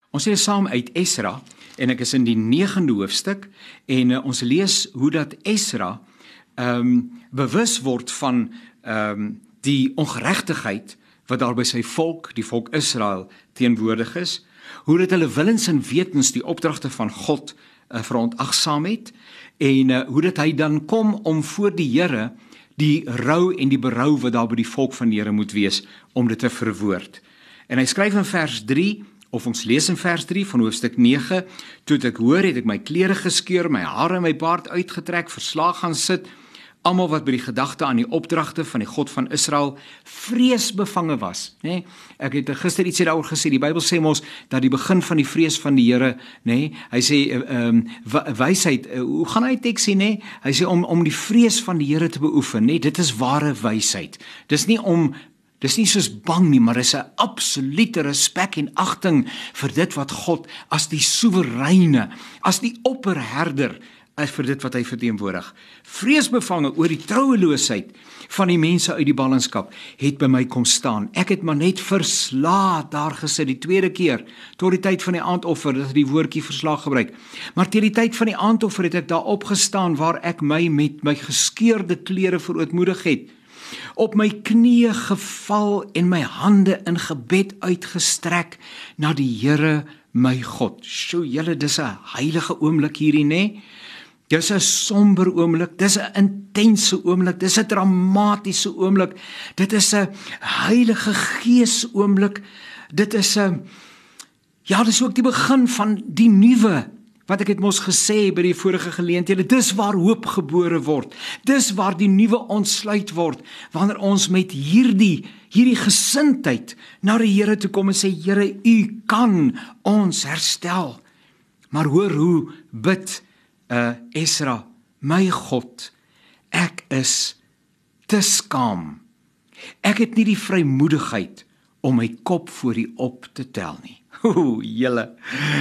Ons lees saam uit Esra en ek is in die 9de hoofstuk en ons lees hoe dat Esra bewus word van die ongeregtigheid wat daar by sy volk, die volk Israel, teenwoordig is, hoe dit hulle willens en wetens die opdragte van God verontagsaam het, en hoe dat hy dan kom om voor die Here die rou en die berou wat daar by die volk van die Here moet wees, om dit te verwoord. En hy skryf in vers 3, of ons lees in vers 3 van hoofstuk 9, toe ek hoor, het ek my klere geskeur, my hare en my baard uitgetrek, verslaag gaan sit, almal wat by die gedagte aan die opdragte van die God van Israel vreesbevange was, nê? Ek het gister iets daaroor gesê, die Bybel sê mos dat die begin van die vrees van die Here, nê? Hy sê wysheid, hoe gaan hy teks sê, nê? Hy sê om die vrees van die Here te beoefen, nê? Dit is ware wysheid. Dis nie soos bang nie, maar is 'n absolute respek en agting vir dit wat God as die soewereine, as die opperherder vir dit wat hy verteenwoordig. Vreesbevange oor die troueloosheid van die mense uit die ballingskap het by my kom staan. Ek het maar net verslaat daar gesit, die tweede keer, tot die tyd van die aandoffer, dat die woordjie verslaag gebruik. Maar teen die tyd van die aandoffer het ek daar opgestaan, waar ek my met my geskeurde klere verootmoedig het, op my knieë geval en my hande in gebed uitgestrek na die Here my God. Sjoe, julle, dis 'n heilige oomblik hierdie, nê? Dis 'n somber oomblik, dis 'n intense oomblik, dis 'n dramatiese oomblik, dit is 'n Heilige Gees oomblik, dit is dis ook die begin van die nuwe, wat ek het mos gesê by die vorige geleenthede, dis waar hoop gebore word, dis waar die nuwe ontsluit word, wanneer ons met hierdie gesindheid na die Here toe kom en sê, Here, U kan ons herstel. Maar hoor hoe bid Esra, my God, ek is te skaam. Ek het nie die vrymoedigheid om my kop voor U op te tel nie. Julle,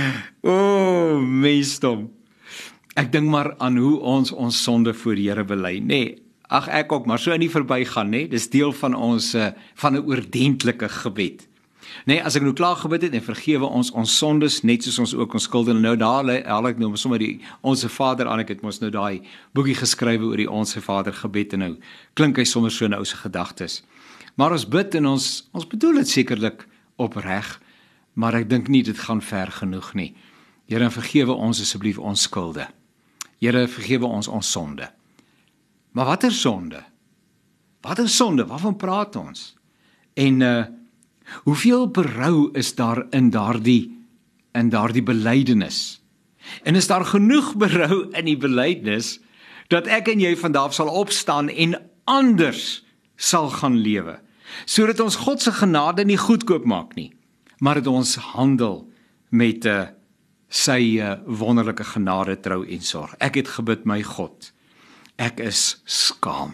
mensdom. Ek dink maar aan hoe ons sonde voor die Here bely, nê? Ag, ek ook, maar so in die verbygaan, nê? Dis deel van ons van 'n oordentlike gebed. Nee, as ek nou klaar gebid het en vergewe ons sondes, net soos ons ook ons skulde, nou daar haal ek nou sommer die Onse Vader aan, ek het mos nou daai boekie geskrywe oor die Onse Vader gebed, en nou klink hy sommer so in ou se gedagtes. Maar ons bid en ons bedoel dit sekerlik opreg, maar ek dink nie dit gaan ver genoeg nie. Here, vergewe ons asseblief ons skulde. Here, vergewe ons sonde. Maar watter sonde? Watter sonde? Waarvan praat ons? En hoeveel berou is daar in daardie belydenis? En is daar genoeg berou in die belydenis dat ek en jy vandag sal opstaan en anders sal gaan lewe, sodat ons God se genade nie goedkoop maak nie, maar dat ons handel met sy wonderlike genade, trou en sorg. Ek het gebid, my God, ek is skaam.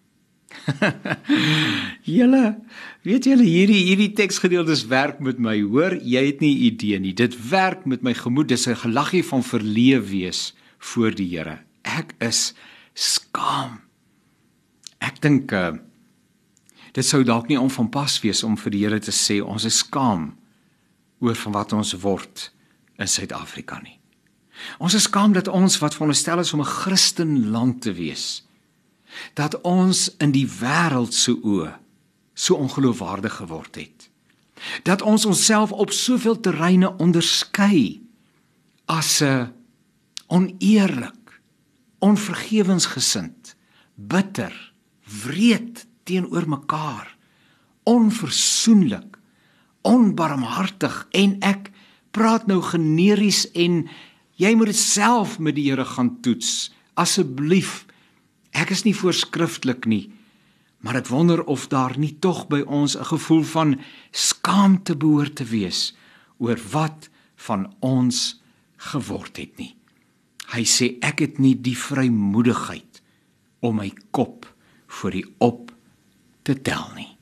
Julle, weet julle, hierdie teksgedeeltes werk met my, hoor, jy het nie idee nie, dit werk met my gemoed, dis 'n gelaggie van verleë wees voor die Here. Ek is skaam. Ek dink, dit sou dalk nie onvanpas wees om vir die Here te sê, ons is skaam oor van wat ons word in Suid-Afrika nie. Ons is skaam dat ons, wat veronderstel is om 'n Christenland te wees, dat ons in die wêreld se oë so ongeloofwaardig geword het. Dat ons onsself op soveel terreine onderskei as oneerlik, onvergewensgesind, bitter, wreed teenoor mekaar, onversoenlik, onbarmhartig, en ek praat nou generies en jy moet dit self met die Here gaan toets. Asseblief, ek is nie voorskriftelik nie, maar ek wonder of daar nie tog by ons 'n gevoel van skaamte behoort te wees oor wat van ons geword het nie. Hy sê, ek het nie die vrymoedigheid om my kop voor U op te tel nie.